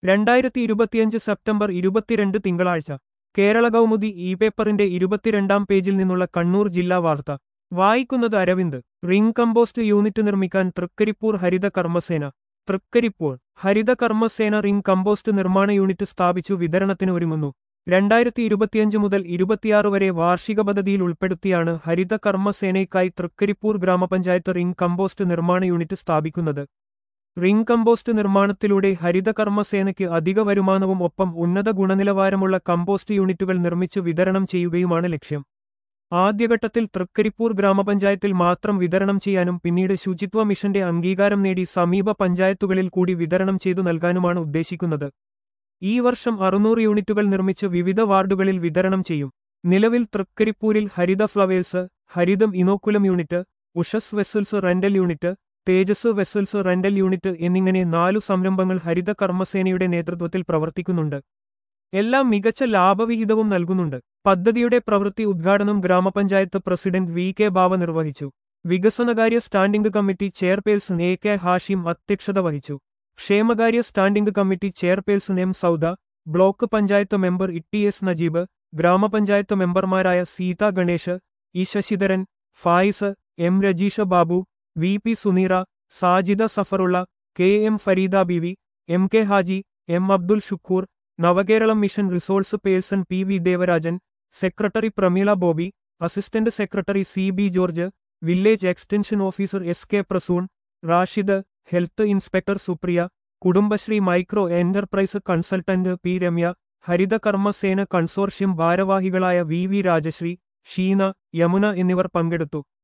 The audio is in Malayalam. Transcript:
2025 സെപ്റ്റംബർ 22 തിങ്കളാഴ്ച കേരള കൗമുദി ഇ പേപ്പറിന്റെ 22-ാം പേജിൽ നിന്നുള്ള കണ്ണൂർ ജില്ലാ വാർത്ത വായിക്കുന്നത് അരവിന്ദ്. റിംഗ് കമ്പോസ്റ്റ് യൂണിറ്റ് നിർമ്മിക്കാൻ തൃക്കരിപ്പൂർ ഹരിത കർമ്മസേന. തൃക്കരിപ്പൂർ ഹരിത കർമ്മസേന റിംഗ് കമ്പോസ്റ്റ് നിർമ്മാണ യൂണിറ്റ് സ്ഥാപിച്ചു വിതരണത്തിന് ഒരുങ്ങുന്നു. 2025 മുതൽ 26 വരെ വാർഷിക പദ്ധതിയിൽ ഉൾപ്പെടുത്തിയാണ് ഹരിത കർമ്മസേനയ്ക്കായി തൃക്കരിപ്പൂർ ഗ്രാമപഞ്ചായത്ത് റിംഗ് കമ്പോസ്റ്റ് നിർമ്മാണ യൂണിറ്റ് സ്ഥാപിക്കുന്നത്. റിംഗ് കമ്പോസ്റ്റ് നിർമ്മാണത്തിലൂടെ ഹരിത കർമ്മസേനയ്ക്ക് അധിക വരുമാനവും ഒപ്പം ഉന്നത ഗുണനിലവാരമുള്ള കമ്പോസ്റ്റ് യൂണിറ്റുകൾ നിർമ്മിച്ചു വിതരണം ചെയ്യുകയുമാണ് ലക്ഷ്യം. ആദ്യഘട്ടത്തിൽ തൃക്കരിപ്പൂർ ഗ്രാമപഞ്ചായത്തിൽ മാത്രം വിതരണം ചെയ്യാനും പിന്നീട് ശുചിത്വ മിഷന്റെ അംഗീകാരം നേടി സമീപ പഞ്ചായത്തുകളിൽ കൂടി വിതരണം ചെയ്തു നൽകാനുമാണ് ഉദ്ദേശിക്കുന്നത്. ഈ വർഷം 600 യൂണിറ്റുകൾ നിർമ്മിച്ച് വിവിധ വാർഡുകളിൽ വിതരണം ചെയ്യും. നിലവിൽ തൃക്കരിപ്പൂരിൽ Haritha flowers, Haritham inoculum unit, Ushas vessels rental unit, Thejas vessels rental unit എന്നിങ്ങനെ 4 സംരംഭങ്ങൾ ഹരിത കർമ്മസേനയുടെ നേതൃത്വത്തിൽ പ്രവർത്തിക്കുന്നുണ്ട്. എല്ലാം മികച്ച ലാഭവിഹിതവും നൽകുന്നുണ്ട്. പദ്ധതിയുടെ പ്രവൃത്തി ഉദ്ഘാടനം ഗ്രാമപഞ്ചായത്ത് പ്രസിഡന്റ് വി കെ ബാവ നിർവഹിച്ചു. വികസനകാര്യ standing committee chairperson A K Hashim അധ്യക്ഷത വഹിച്ചു. ക്ഷേമകാര്യ standing committee chairperson M Sauda, block panchayat member E S Najeeb, ഗ്രാമപഞ്ചായത്ത് മെമ്പർമാരായ Seetha Ganesh, E Sasidharan, Faiz, M Rajeesha Babu, V P Suneera, Sajida Safarulla, K M Fareeda Beevi, M K Haji, M Abdul Shukkur, Navakeralam mission resource person P V Devarajan, secretary Prameela Boby, assistant secretary C B George, village extension officer S K Prasoon, Rashid, health inspector Supriya, Kudumbashree micro enterprise consultant P Ramya, Haritha Karmasena consortium ഭാരവാഹികളായ വി വി രാജശ്രീ, ഷീന, യമുന എന്നിവർ പങ്കെടുത്തു.